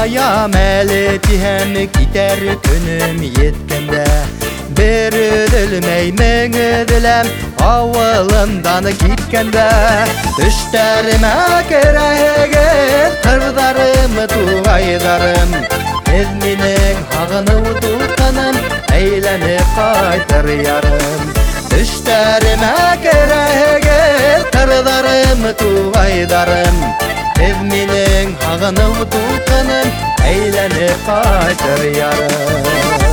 Muңayam әлі тиһәм китер күнім еткенде. Бір өділмей мың өділем ауылымдан киткенде. Түштеріме керегет қырдарым туғайдарым. Ез менің ағыны ұтылқаным әйленіп қайтыр ярым. Түштеріме керегет қырдарым туғайдарым. Ез менің ағыны ұтылқаным әйленіп қайтыр ярым.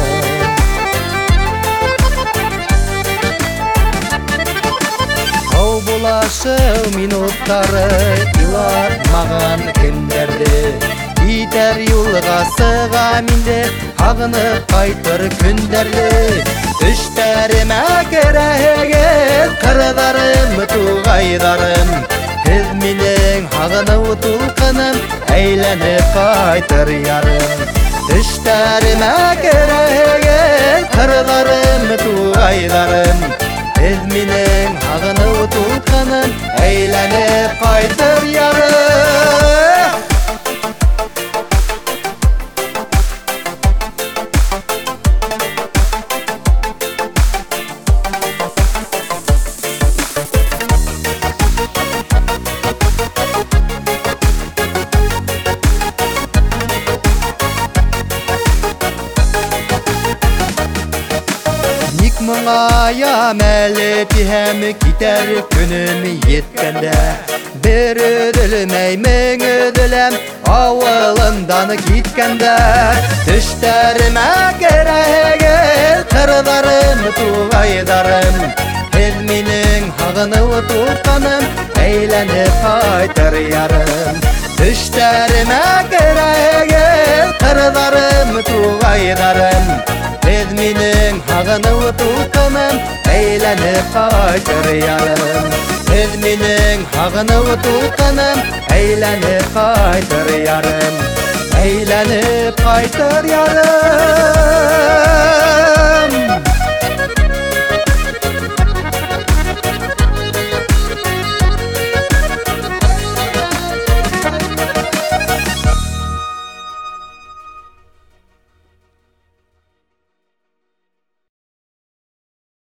Bulaşıl minuttары илар маған кімдерді. Итер юлға сыға минде ағынып қайтыр күндерді. Түштеріме керегет қырдарым туғайдарым. Із менің ағыны ұтылқаным әйленіп қайтыр ярым. Түштеріме керегет қырдарым туғайдарым. Ез менің ағыны ұтылқаным әйленіп қайтыр ярым. Muңayam әлі тиһәм китер күнім еткенде. Бір өділмей мың өділем ауылымдан киткенде. Түштеріме керегет қырдарым туғайдарым. Ез менің ағыны ұтылқаным әйленіп қайтыр ярым. Түштеріме керегет қырдарым туғайдарым. Ез менің ағыны ұтылқаным әйленіп қайтыр ярым. Ез менің ағыны ұтылқаным әйленіп қайтыр ярым. Әйленіп қайтыр ярым.